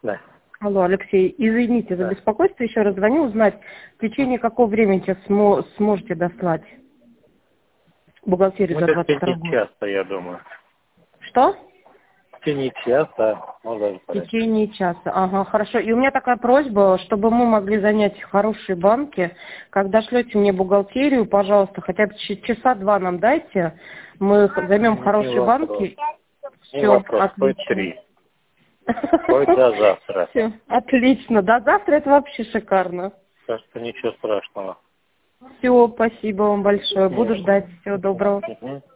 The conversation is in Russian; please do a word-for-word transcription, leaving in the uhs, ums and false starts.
Да. Алло, Алексей, извините за Да. беспокойство, еще раз звоню узнать, в течение какого времени сейчас смо- сможете дослать бухгалтерию Ну, за это в двадцать второй течение год? часа, я думаю. Что? В течение часа, может, даже В пораньше. течение часа. Ага, хорошо. И у меня такая просьба, чтобы мы могли занять хорошие банки. Когда шлете мне бухгалтерию, пожалуйста, хотя бы ч- часа два нам дайте. Мы х- займем Не хорошие вопрос. банки. Не Все, вопрос, хоть отлично. три. Хоть до завтра. Все, отлично. До завтра это вообще шикарно. Так что ничего страшного. Все, спасибо вам большое. Буду Мгм. ждать. Всего доброго. Мгм.